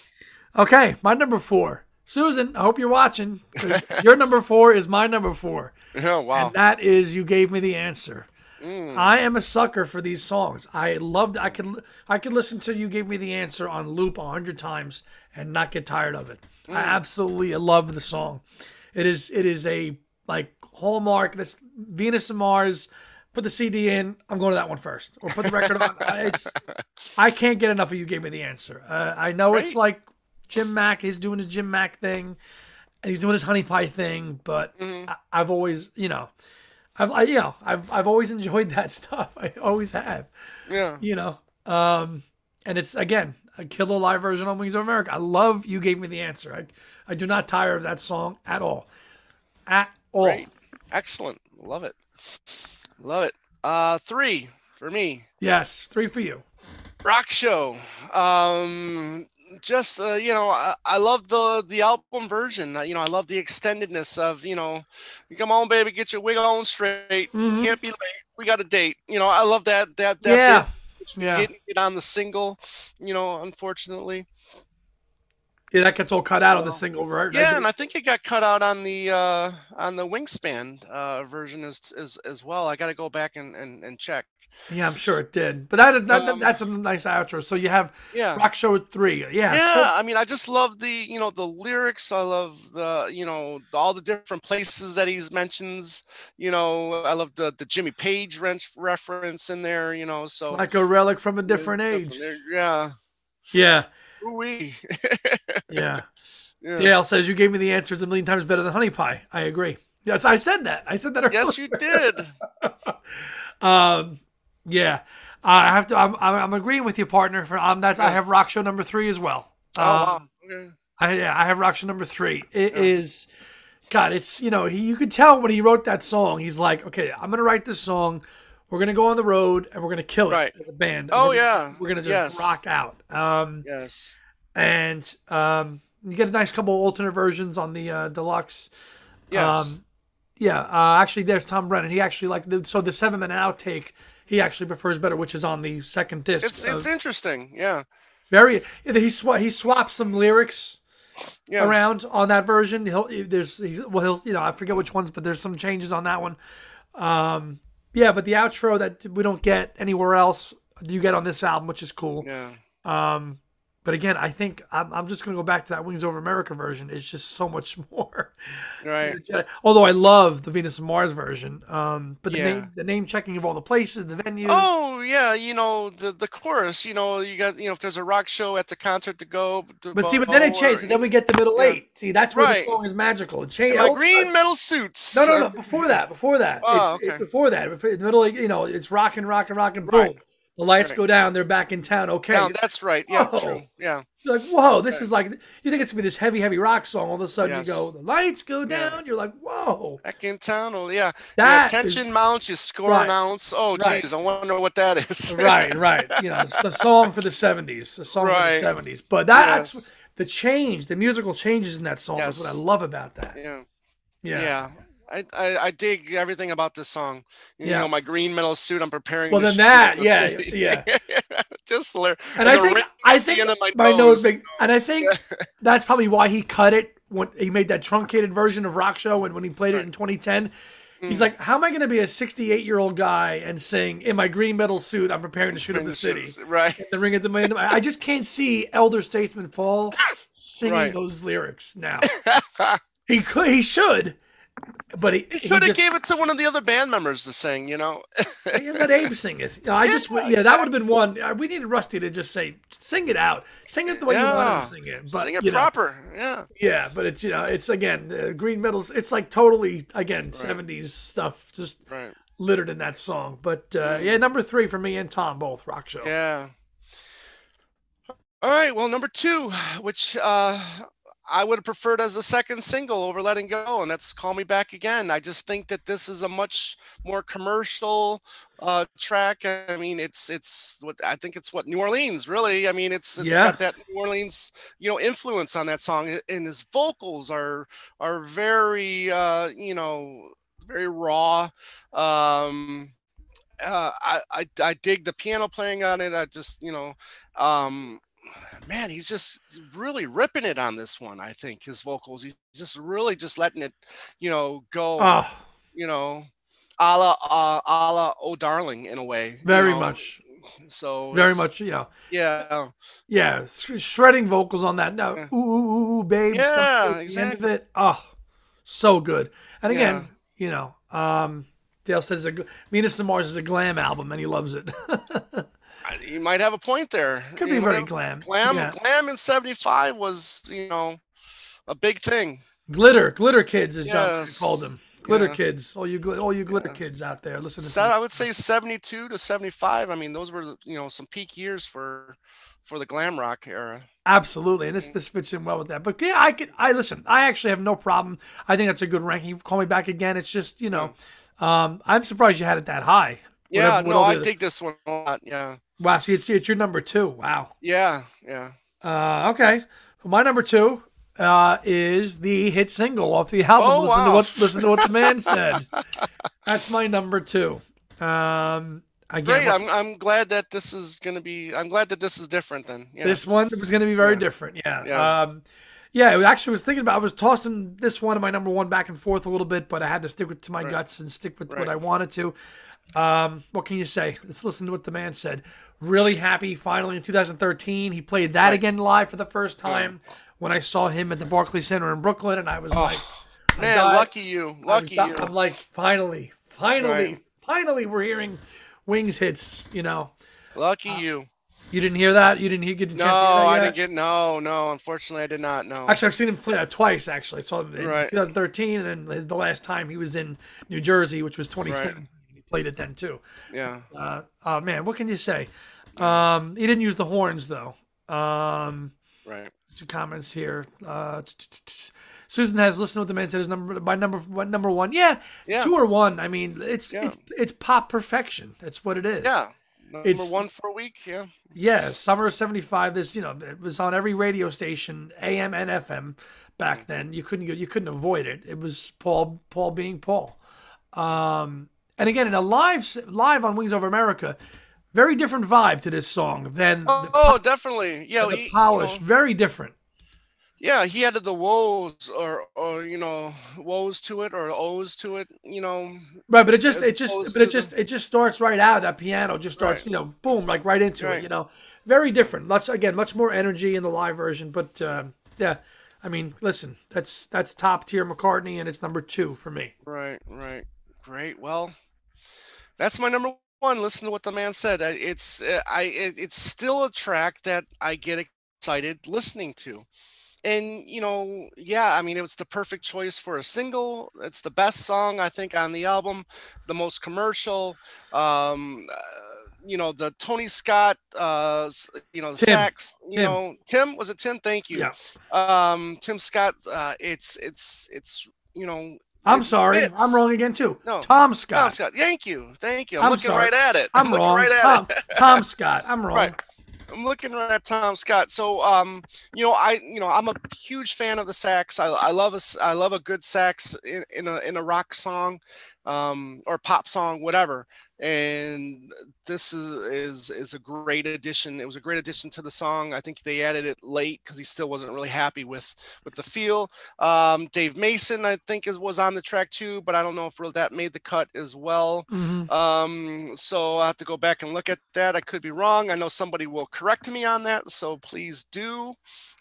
Okay, my number four. Susan, I hope you're watching. 'Cause your number four is my number four. Oh wow. And that is You Gave Me the Answer. Mm. I am a sucker for these songs. I loved I could I could listen to You Gave Me the Answer on loop a hundred times and not get tired of it. I absolutely love the song. It is it is a like hallmark. This Venus and Mars. Put the C D in. I'm going to that one first, or put the record on. It's I can't get enough of You Gave Me the Answer. Uh, I know it's Right. like Jim Mack. He's doing his Jim Mack thing, and he's doing his Honey Pie thing. But Mhm. I, I've always, you know, I've I, you know I've I've always enjoyed that stuff. I always have. Yeah. You know, um, and it's again a killer live version on Wings of America. I love You Gave Me the Answer. I I do not tire of that song at all, at all. Great. Excellent. Love it. Love it. Uh, three for me. Yes, three for you. Rock Show. Um, just uh, you know, I, I love the the album version. Uh, You know, I love the extendedness of you know, come on, baby, get your wig on straight. Mhm. Can't be late. We got a date. You know, I love that that that Yeah, bit. yeah. Getting it on the single. You know, unfortunately. Yeah, that gets all cut out on the single, right? Yeah, and I think it got cut out on the uh, on the Wingspan uh, version as, as as well. I got to go back and, and, and check. Yeah, I'm sure it did. But that, that Um, that's a nice outro. So you have Yeah. Rock Show at three. Yeah. Yeah, so- I mean, I just love the you know the lyrics. I love the you know all the different places that he mentions. You know, I love the the Jimmy Page wrench reference in there. You know, so like a relic from a different age. Yeah. Yeah. Ooh-wee. Yeah. Yeah. Dale says you gave me the answers a million times better than Honey Pie. I agree. Yes, I said that. I said that earlier. Yes, you did. um, yeah, I have to. I'm, I'm, I'm agreeing with you, partner. For um, that's I Yeah. have Rock Show number three as well. Oh wow. Um, Okay. I yeah, I have Rock Show number three. It Yeah. is, God, it's you know he, you could tell when he wrote that song. He's like, okay, I'm gonna write this song. We're gonna go on the road and we're gonna kill it Right. as a band. And Oh we're gonna, yeah. we're gonna just Yes. rock out. Um, Yes. and um, you get a nice couple alternate versions on the uh, deluxe. Yes. Um, yeah, uh, actually, there's Tom Brennan. He actually like the, so the seven minute outtake. He actually prefers better, which is on the second disc. It's it's interesting. Yeah. Very. He sw- he swaps some lyrics Yeah. around on that version. He'll there's he's well he'll you know I forget which ones, but there's some changes on that one. Um, yeah, but the outro that we don't get anywhere else, you get on this album, which is cool. Yeah. Um, but again, I think I'm, I'm just going to go back to that Wings Over America version. It's just so much more. Right. Although I love the Venus and Mars version, um, but the Yeah. name the name checking of all the places, the venues. Oh yeah, you know the the chorus. You know you got you know if there's a rock show at the concert to go. To But see, but then it go, changed. or- And then we get the middle Yeah. eight. See, that's where Right. the song is magical. It changed. My green metal suits. No, no, no. Before that, before that. Oh, it's, it's okay. before that. Before, in the middle, of, you know, it's rocking, rocking, rocking. Boom. Right. The lights Right. go down. They're back in town. Okay. Yeah, that's right. Yeah, Whoa. true. Yeah. You're like, whoa, this Right. is like, you think it's going to be this heavy, heavy rock song. All of a sudden Yes. you go, the lights go Yeah. down. You're like, whoa. Back in town. Oh yeah. That yeah. Tension is- mounts. You score Right. an ounce. Oh Right. geez, I wonder what that is. Right, right. You know, it's a song for the seventies. A song for Right. the seventies. But that's Yes. the change, the musical changes in that song is what I Yes. love about that. Yeah. Yeah. Yeah. I, I, I dig everything about this song. You Yeah. know, my green metal suit. I'm preparing. Well, to then shoot that, at the yeah, city. yeah. Just hilarious. And I the think ring I at the think end of my my nose. nose big, and I think that's probably why he cut it when he made that truncated version of Rock Show and when he played it in twenty ten. He's Mm. like, how am I going to be a sixty-eight year old guy and sing in my green metal suit? I'm preparing to shoot up the city. Right. The ring at the man. I just can't see Elder Statesman Paul singing Right. those lyrics now. He could, he should, but he, He he could have just gave it to one of the other band members to sing, you know. yeah, let Abe sing it. You know, I just Yeah, yeah, that would have been one. uh, We needed Rusty to just say, sing it out, sing it the way you want Yeah. to sing it. But sing it you know, proper. Yeah. yeah, but it's you know, it's again uh, green metals. It's like totally again seventies stuff, just Right. littered in that song. But uh, yeah, number three for me and Tom both Rock Show. Yeah. All right. Well, number two, which uh, I would have preferred as a second single over Letting Go, and that's Call Me Back Again. I just think that this is a much more commercial uh, track. I mean, it's it's what I think it's what New Orleans really. I mean, it's it's Yeah. got that New Orleans you know influence on that song, and his vocals are are very uh, you know very raw. Um, uh, I, I I dig the piano playing on it. I just you know. Um, Man, he's just really ripping it on this one. I think his vocals, he's just really just letting it, you know, go, Oh, you know, a la, uh, a la Oh Darling in a way. you very know. much, So very it's- much. You know, Yeah. yeah, sh- shredding vocals on that. No, Yeah. ooh, ooh, ooh, ooh, babe. Yeah, stuff at the end exactly. of it. Oh, so good. And again, Yeah. you know, um, Dale says a, gl- Venus and Mars is a glam album, and he loves it. I- You might have a point there. Could You be might very have- glam. Glam, Yeah. glam in seventy-five was, you know, a big thing. Glitter, glitter kids, as John Yes. called them. Glitter Yeah. kids, all you, gl- all you glitter kids out there, listen to So I would say seventy-two to seventy-five. I mean, those were, you know, some peak years for for the glam rock era. Absolutely, and this this fits in well with that. But yeah, I could. I listen. I actually have no problem. I think that's a good ranking. Call Me Back Again. It's just you know, um, I'm surprised you had it that high. Yeah, Whatever- no, whatever I the- dig this one a lot. Yeah, Wow, see, it's it's your number two. Wow. yeah, yeah. Uh, okay, well, my number two uh, is the hit single off the album. Oh, listen to wow. what listen to what the man said. That's my number two. Um, again, Great. I'm I'm glad that this is gonna be. I'm glad that this is different. Then yeah. this one was going to be very Yeah. different. Yeah. Yeah. Um, yeah. I actually was thinking about. I was tossing this one and my number one back and forth a little bit, but I had to stick with to my Right. guts and stick with what Right. I wanted to. Um, what can you say? Let's listen to what the man said. Really happy. Finally, in two thousand thirteen, he played that Right. again live for the first time when I saw him at the Barclays Center in Brooklyn, and I was like, Oh, man, died. lucky you, lucky I'm, you. I'm like, finally, finally, Right. finally, we're hearing Wings hits. You know. Lucky you. You didn't hear that? You didn't hear, get a No, chance to hear that I yet? didn't get no, no. Unfortunately, I did not know. Actually, I've seen him play that twice. Actually, I saw him in Right, twenty thirteen, and then the last time he was in New Jersey, which was right. twenty seventeen. He played it then too. Yeah, Uh, oh man, what can you say? yeah. Um, he didn't use the horns though. Um, Right. Some comments here. Uh, t- t- t- Susan has listened to what the man said is number by number what, number one. Yeah, Yeah, two or one. I mean, it's yeah, it's it's pop perfection. That's what it is. yeah. Number It's one for a week. Yeah. yeah, summer of seventy-five. This you know it was on every radio station, A M and F M back then. You couldn't go, you couldn't avoid it. It was Paul Paul being Paul. Um, and again, in a live live on Wings Over America, very different vibe to this song than Oh, the oh, definitely. Yeah, the he, you polish. know, Very different. yeah, he added the woes or or you know woes to it or o's to it. You know, Right, but it just as it just opposed but it to the just it just starts right out. That piano just starts, right, you know, boom, like right into it. right, You know, very different. Much again, much more energy in the live version. But uh, yeah, I mean, listen, that's that's top tier McCartney, and it's number two for me. right, right. Great. Well, that's my number one. Listen to what the man said. I- It's uh, I it, it's still a track that I get excited listening to. And you know, yeah, I mean, it was the perfect choice for a single. It's the best song I think on the album, the most commercial. Um, uh, you know, the Tony Scott, uh, s- you know, the Tim, sax. You Tim, know, Tim was it Tim? Thank you, yeah. um, Tim Scott. Uh, it's it's it's you know, I'm it sorry, I'm fits. wrong again too. No, Tom Tom Scott. Scott. Thank you, thank you. I'm I'm looking sorry, right at it. I'm I'm looking wrong. right at Tom it. Tom Scott. I'm wrong. Right. I'm looking right at Tom Scott. So, um, you know, I, you know, I'm a huge fan of the sax. I, I love a, s- I love a good sax in, in a in a rock song, um, or pop song, whatever. And this is is is a great addition. It was a great addition to the song. I think they added it late because he still wasn't really happy with with the feel. Um, Dave Mason, I think, is was on the track too, but I don't know if really that made the cut as well. Hmm. Um, so I have to go back and look at that. I could be wrong. I know somebody will correct me on that, so please do.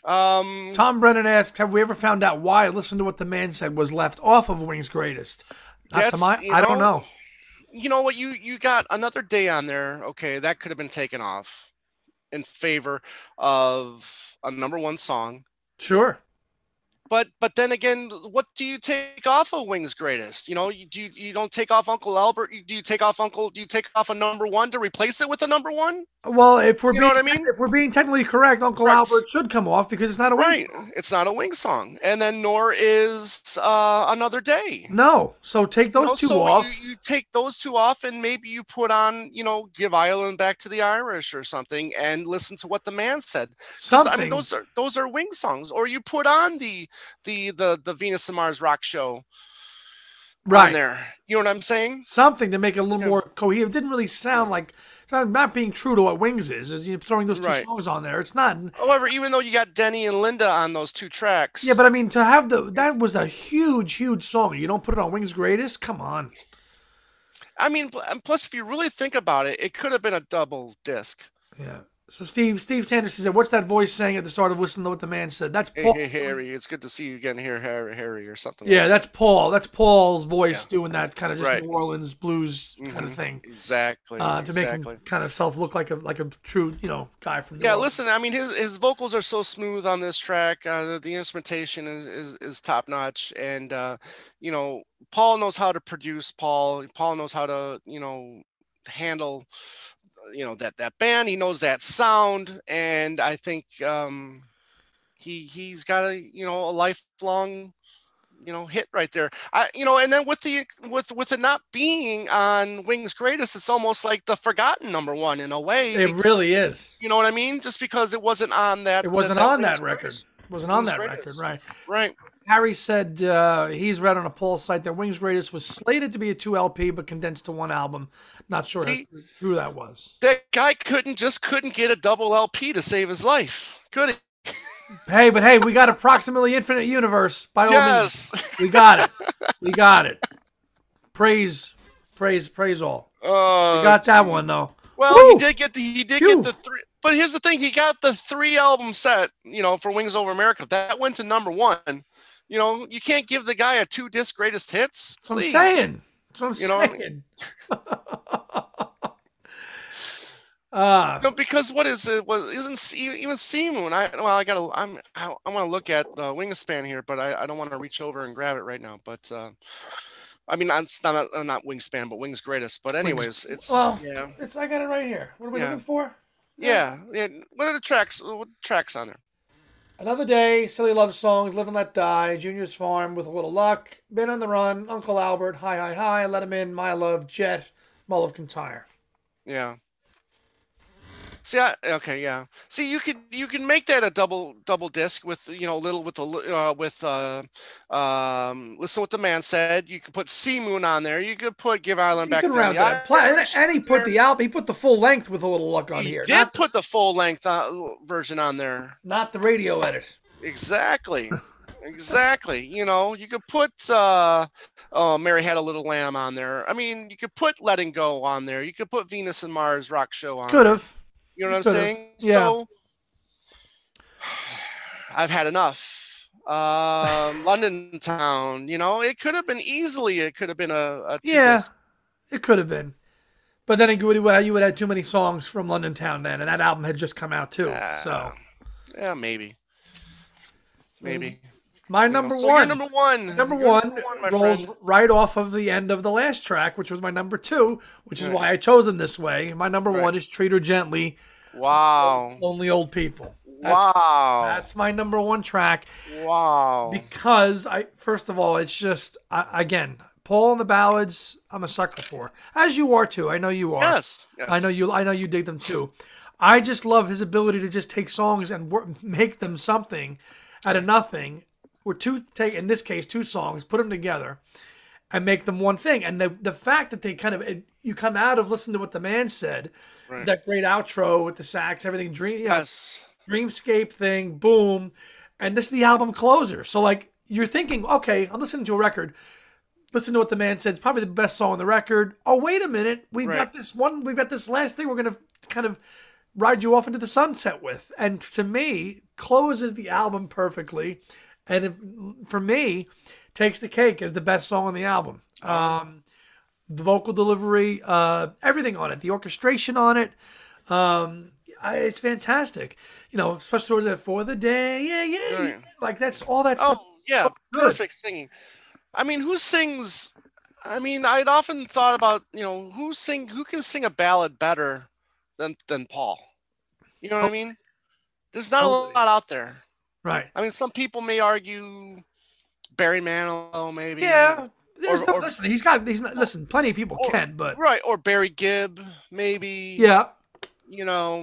Um, Tom Brennan asked, "Have we ever found out why 'Listen to What the Man Said' was left off of Wings' Greatest?" Not to that's my, you I don't know, know. you know what, you you got Another Day on there. Okay, that could have been taken off in favor of a number one song. Sure. But but then again, what do you take off of Wings Greatest? You know, you do you, you don't take off Uncle Albert. You, do you take off Uncle? Do you take off a number one to replace it with a number one? Well, if we're You know being what I mean? if we're being technically correct, Uncle Right. Albert should come off because it's not a Wings Right. song. It's not a Wings song, and then nor is uh, Another Day. No, so take You those know, two so off. you, you take those two off, and maybe you put on, you know, Give Ireland Back to the Irish or something, and listen to what the man said. 'Cause, I mean, Something, those are those are Wings songs. Or you put on the the the the Venus and Mars rock show on right? there. You know what I'm saying? Something to make it a little Yeah. more coherent. It didn't really sound like it's not, not being true to what Wings is. Is you throwing those two Right. songs on there? It's not. However, even though you got Denny and Linda on those two tracks, Yeah, but I mean, to have the that was a huge, huge song. You don't put it on Wings' Greatest? Come on. I mean, pl- and plus, if you really think about it, it could have been a double disc. Yeah. So Steve Steve Sanderson said, "What's that voice saying at the start of Listen to What the Man Said?" That's Hey, Paul. hey, Harry, it's good to see you again here, Harry, Harry, or something. Yeah, like that's Paul. That's Paul's voice Yeah. doing that kind of just Right. New Orleans blues kind of Mhm. thing, Exactly. uh, to make exactly. him kind of self look like a like a true, you know, guy from New Yeah, Orleans. listen, I mean, his his vocals are so smooth on this track. Uh, the, the instrumentation is is, is top notch, and uh, you know, Paul knows how to produce. Paul Paul knows how to, you know, handle, you know, that that band. He knows that sound, and I think um, he he's got a, you know, a lifelong, you know, hit right there. I you know, and then with the with with it not being on Wings Greatest, it's almost like the forgotten number one in a way. It really is. You know what I mean? Just because it wasn't on that. It wasn't that on Wings that record. Greatest. It wasn't on Wings that Greatest. record, right? Right. Harry said uh, he's read on a poll site that Wings Greatest was slated to be a two L P but condensed to one album. Not sure See? how true that was. That guy couldn't just couldn't get a double L P to save his life. Could he? Hey, but hey, we got Approximately Infinite Universe by all means. Yes. We got it. We got it. Praise, praise, praise all. Uh, We got that one though. Well, Woo! he did get the he did Phew. get the three. But here's the thing: he got the three album set. You know, for Wings Over America, that went to number one. You know, you can't give the guy a two disc greatest hits. That's what I'm Please. saying. That's what I'm You know what I saying. Ah, No, because what is it? Was isn't C- even Sea Moon? I well, I gotta. I'm. I, I want to look at uh, Wingspan here, but I, I don't want to reach over and grab it right now. But uh, I mean, it's not uh, not Wingspan, but Wings Greatest. But wings. anyways, it's Well, yeah, it's I got it right here. What are we yeah, looking for? Yeah. yeah, yeah. What are the tracks? What tracks on there? Another day, silly love songs, live and let die, Junior's farm with a little luck, been on the run, Uncle Albert, hi hi hi, let him in, my love, Jet, Mull of Kintyre. Yeah. See, I, okay, yeah. See, you could you can make that a double double disc with you know little with the uh, with uh, um listen what the man said. You could put Sea Moon on there. You could put Give Ireland You Back can to round the it up. Pla- Irish And he put there. the album, he put the full length with a little luck on He here, did not the, put the full length uh, version on there. not the radio edit. Exactly. Exactly. You know, you could put uh oh Mary Had a Little Lamb on there. I mean, you could put Letting Go on there. You could put Venus and Mars Rock Show on Could there. have. You know You what I'm could have. saying? Yeah. So I've had enough. Um London Town, you know, it could have been easily it could have been a, a two Yeah, disc. it could have been. But then you would, you would have had too many songs from London Town then, and that album had just come out too. Uh, So, yeah, maybe. Maybe. my You know, number so you're one. number one. Number You're one number one, my rolls friend. right off of the end of the last track, which was my number two, which is Right. why I chose them this way. My number Right. one is Treat Her Gently, Wow. Lonely Old People. That's, Wow. that's my number one track Wow. because I, first of all, it's just, I, again, Paul and the ballads, I'm a sucker for, as you are too. I know you are. Yes. yes. I know you. I know you dig them too. I just love his ability to just take songs and work, make them something out of nothing, or two take in this case two songs, put them together, and make them one thing. And the the fact that they kind of it, you come out of listening to what the man said, Right. that great outro with the sax, everything, dream, you know, Yes. dreamscape thing, boom, and this is the album closer. So like you're thinking, okay, I'm listening to a record. Listen to what the man said. It's probably the best song on the record. Oh, wait a minute. We've Right. got this one. We've got this last thing we're going to kind of ride you off into the sunset with. And to me, closes the album perfectly. And it, for me, takes the cake as the best song on the album. Um, the vocal delivery, uh, everything on it, the orchestration on it. Um, I, it's fantastic. You know, especially towards that for the day. Yeah, yeah. Right. Like that's all that stuff. Oh, yeah. good. Perfect singing. I mean, who sings? I mean, I'd often thought about, you know, who sing, who can sing a ballad better than than Paul. You know what I mean? There's not a Totally. lot out there. Right. I mean, some people may argue Barry Manilow, maybe. Yeah. There's Or- no, or- listen, he's got he's not listen, plenty of people or- can, but Right, or Barry Gibb, maybe. yeah. You know,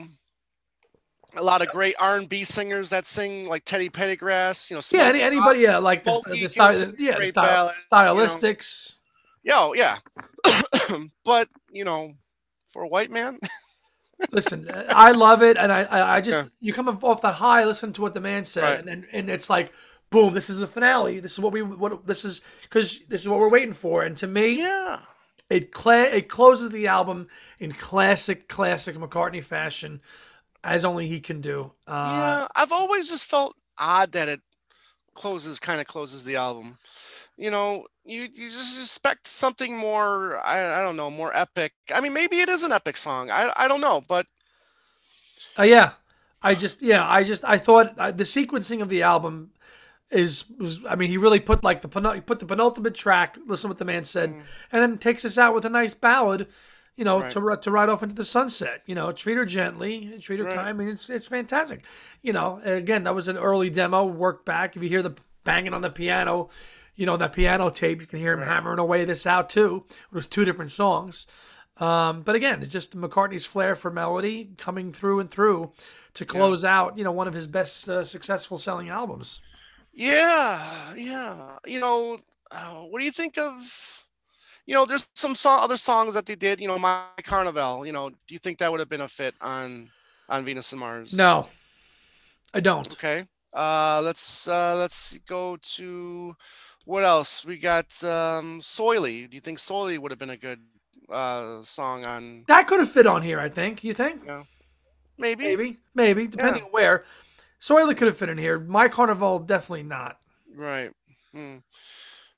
a lot of great R and B singers that sing like Teddy Pendergrass. You know, Yeah, any, Smokey anybody, yeah, like the, Smokey the can style, sing yeah, the great style, ballad, you know. stylistics. Yeah, oh, yeah. But you know, for a white man, Listen, I love it, and I, I, I just Yeah. you come off that high, listen to what the man said, Right. and then and it's like, boom, this is the finale. This is what we what this is because this is what we're waiting for. And to me, yeah, it cla- it closes the album in classic, classic McCartney fashion, as only he can do. Uh, yeah. I've always just felt odd that it closes, kind of closes the album. You know, you you just expect something more. I I don't know, more epic. I mean, maybe it is an epic song. I I don't know, but Uh, yeah, I just yeah, I just I thought uh, the sequencing of the album is was I mean he really put like the penul- he put the penultimate track. Listen what the man said, and then takes us out with a nice ballad. You know, Mm. Right. to ri- to ride off into the sunset. You know, treat her gently, treat her Right. kind. I mean, it's it's fantastic. You know, again, that was an early demo. Work back. If you hear the banging on the piano, you know that piano tape, you can hear him hammering away this out too. It was two different songs. Um, but again, it's just McCartney's flair for melody coming through and through to close out, you know, one of his best uh, successful selling albums. yeah, yeah. You know, uh, what do you think of? You know, there's some song, other songs that they did. You know, My Carnival. You know, do you think that would have been a fit on on Venus and Mars? No, I don't. Okay. Uh, let's uh, let's go to what else? We got um, Soily. Do you think Soily would have been a good uh, song on? That could have fit on here, I think. You think? Yeah, maybe. Maybe, maybe, depending on where. Soily could have fit in here. My Carnival, definitely not. Right. Hmm.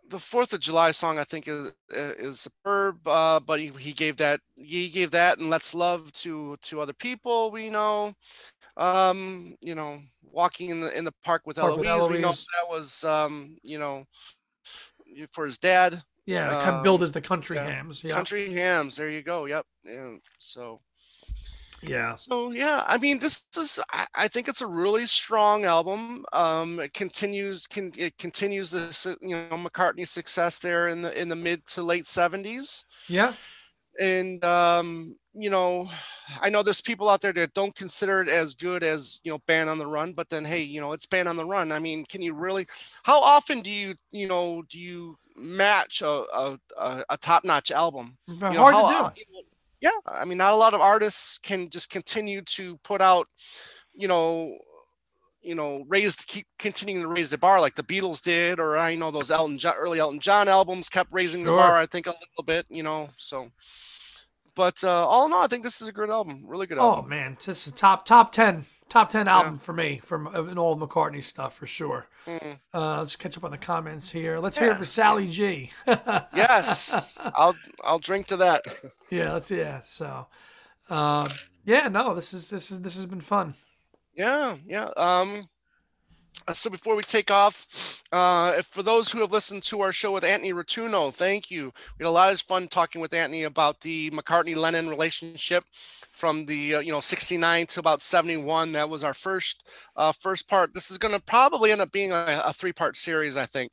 the Fourth of July song I think is is superb. Uh, but he, he gave that he gave that and Let's Love to to other people. We know, um, you know, walking in the in the park with Park with Eloise. We know Eloise. that was um, you know, for his dad. Yeah, kind of billed Um, as the country yeah, hams. Yeah. Country Hams. There you go. Yep. Yeah. So. Yeah. So yeah, I mean, this is I, I think it's a really strong album. Um, it continues can it continues this uh, you know McCartney's success there in the in the mid to late seventies. Yeah. And um, you know, I know there's people out there that don't consider it as good as you know Band on the Run, but then hey, you know, it's Band on the Run. I mean, can you really? How often do you you know do you match a a, a, a top notch album? But You know hard to how do. uh, yeah, I mean, not a lot of artists can just continue to put out, you know, you know, raise keep continuing to raise the bar like the Beatles did, or I know those Elton John, early Elton John albums kept raising the bar. Sure. I think a little bit, you know. So, but uh, all in all, I think this is a good album, really good Oh album. man, this is a top top ten top ten Yeah. album for me from an old McCartney stuff for sure. Mm. Uh, let's catch up on the comments here. Let's hear it Yeah. for Sally G. Yes, I'll I'll drink to that. Yeah, let's yeah. So, um, yeah, no, this is this is this has been fun. Yeah, yeah. Um, so before we take off, uh, if for those who have listened to our show with Anthony Rotuno, thank you. We had a lot of fun talking with Anthony about the McCartney-Lennon relationship from the uh, you know sixty-nine to about seventy-one. That was our first uh, first part. This is going to probably end up being a, a three-part series, I think.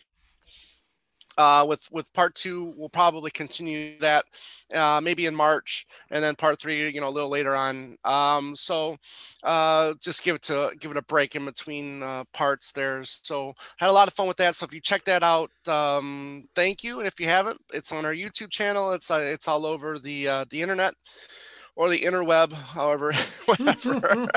Uh, with with part two, we'll probably continue that uh, maybe in March, and then part three, you know, a little later on. Um, so uh, just give it to give it a break in between uh, parts there. So had a lot of fun with that. So if you check that out, um, thank you. And if you haven't, it's on our YouTube channel. It's uh, it's all over the uh, the internet or the interweb, however, whatever.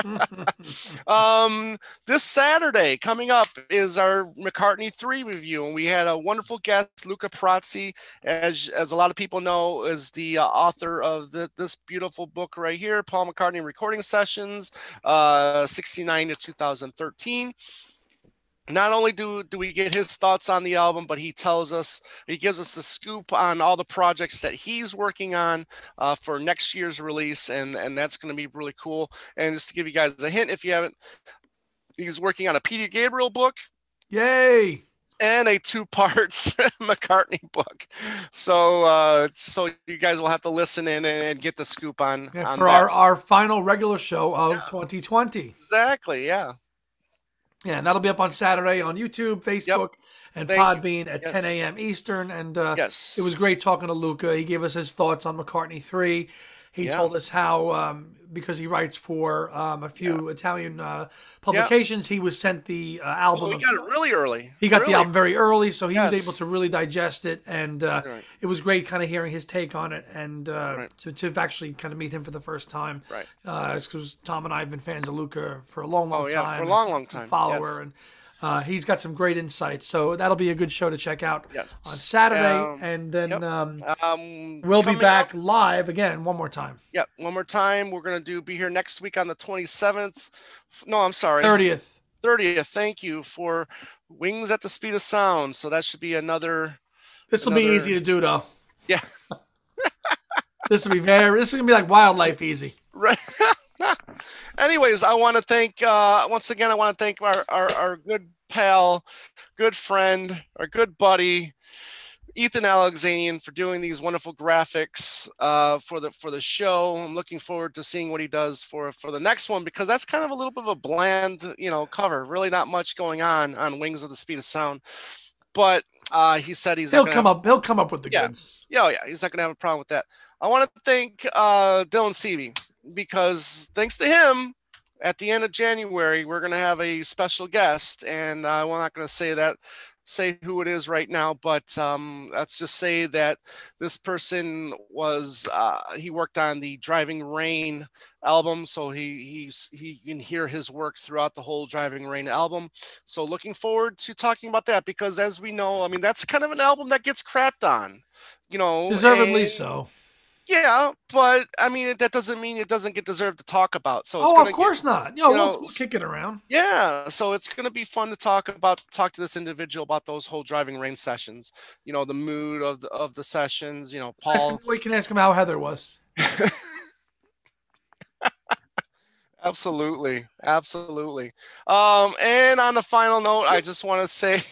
um, this Saturday coming up is our McCartney three review, and we had a wonderful guest, Luca Perazzi, as as a lot of people know, is the uh, author of the, this beautiful book right here, Paul McCartney Recording Sessions, uh, sixty-nine to two thousand thirteen. Not only do, do we get his thoughts on the album, but he tells us, he gives us the scoop on all the projects that he's working on uh, for next year's release. And, and that's going to be really cool. And just to give you guys a hint, if you haven't, he's working on a Peter Gabriel book. Yay! And a two parts McCartney book. So uh, so you guys will have to listen in and get the scoop on, yeah, on for that. our, our final regular show of Yeah. twenty twenty. Exactly, yeah. Yeah, and that'll be up on Saturday on YouTube, Facebook, yep. and Thank Podbean you. at Yes. ten a.m. Eastern. And uh, yes. it was great talking to Luca. He gave us his thoughts on McCartney three. He yeah. told us how, um, because he writes for um, a few yeah. Italian uh, publications, yeah. he was sent the uh, album. Well, he got it really early. He got really? the album very early, so he yes. was able to really digest it. And uh, right. it was great kind of hearing his take on it and uh, right. to, to actually kind of meet him for the first time. Right. Because uh, Tom and I have been fans of Luca for a long, long oh, yeah, time. for a long, long time. Follower. Yes. and Uh, he's got some great insights, so that'll be a good show to check out yes. on Saturday. Um, and then yep. um, um, we'll be back up, live again one more time. Yep, one more time. We're gonna do be here next week on the twenty-seventh. No, I'm sorry, thirtieth. thirtieth. Thank you for Wings at the Speed of Sound. So that should be another. This will another... be easy to do, though. Yeah. This will be very. This is gonna be like Wildlife easy. Right. Anyways, I want to thank uh, once again. I want to thank our, our our good pal, good friend, our good buddy, Ethan Alexanian, for doing these wonderful graphics uh, for the for the show. I'm looking forward to seeing what he does for for the next one, because that's kind of a little bit of a bland, you know, cover. Really, not much going on on Wings of the Speed of Sound. But uh, he said he's he'll not come have, up. He'll come up with the yeah, goods. Yeah, oh, yeah, he's not going to have a problem with that. I want to thank uh, Dylan Seavey, because thanks to him, at the end of January, we're going to have a special guest, and uh, we're not going to say that, say who it is right now, but um, let's just say that this person was, uh, he worked on the Driving Rain album, so he he's he can hear his work throughout the whole Driving Rain album. So looking forward to talking about that, because as we know, I mean, that's kind of an album that gets crapped on, you know. Deservedly and, so. Yeah, but I mean that doesn't mean it doesn't get deserved to talk about. So it's Oh, of gonna get, course not. Yo, you we'll, know, we'll kick it around. yeah. So it's gonna be fun to talk about, talk to this individual about those whole driving range sessions. You know, the mood of the of the sessions. You know, Ask him. Paul. We can ask him how Heather was. Absolutely, absolutely. Um, and on the final note, I just want to say,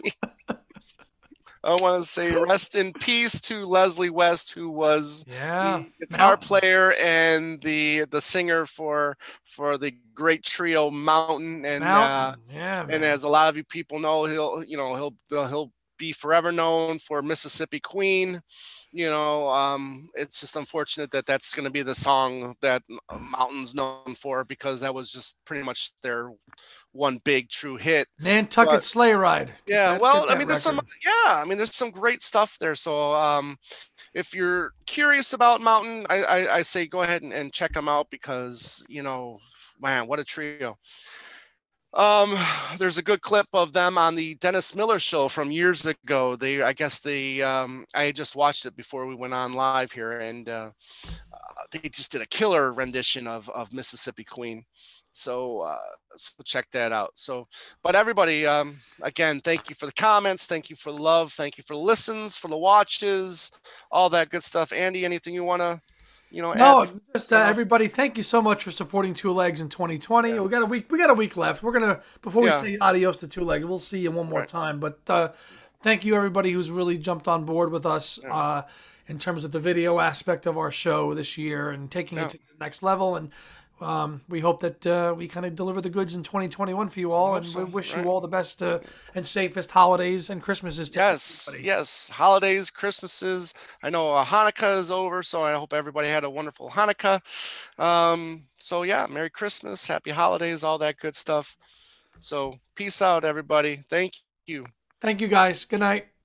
I want to say, rest in peace to Leslie West, who was Yeah, the guitar Mountain. player and the the singer for for the great trio Mountain, and uh, Mountain. Yeah, and man. as a lot of you people know, he'll you know he'll he'll be forever known for Mississippi Queen. You know, um, it's just unfortunate that that's going to be the song that Mountain's known for, because that was just pretty much their one big true hit. Nantucket But Sleigh Ride. Get yeah, that. Get well, I that mean, there's some, record. yeah, I mean, there's some great stuff there. So, um, if you're curious about Mountain, I, I, I say go ahead and, and check them out, because, you know, man, what a trio. Um, there's a good clip of them on the Dennis Miller show from years ago. They, I guess they, um, I just watched it before we went on live here, and uh, uh, they just did a killer rendition of of Mississippi Queen. So, uh, so check that out. So, but everybody, um, again, thank you for the comments, thank you for the love, thank you for the listens, for the watches, all that good stuff. Andy, anything you want to, you know, add before No, just we uh, sign off? everybody. Thank you so much for supporting Two Legs in twenty twenty. Yeah, We got a week. We got a week left. We're gonna before we yeah, say adios to Two Legs. We'll see you one more right, time. But uh, thank you everybody who's really jumped on board with us yeah, uh, in terms of the video aspect of our show this year and taking it yeah. to the next level. And um, we hope that uh, we kind of deliver the goods in twenty twenty-one for you all. I hope And we so. wish you Right. all the best uh, and safest holidays and Christmases to Yes, everybody. yes. Holidays, Christmases. I know uh, Hanukkah is over, so I hope everybody had a wonderful Hanukkah. Um, so yeah, Merry Christmas, Happy Holidays, all that good stuff. So peace out, everybody. Thank you. Thank you guys. Good night.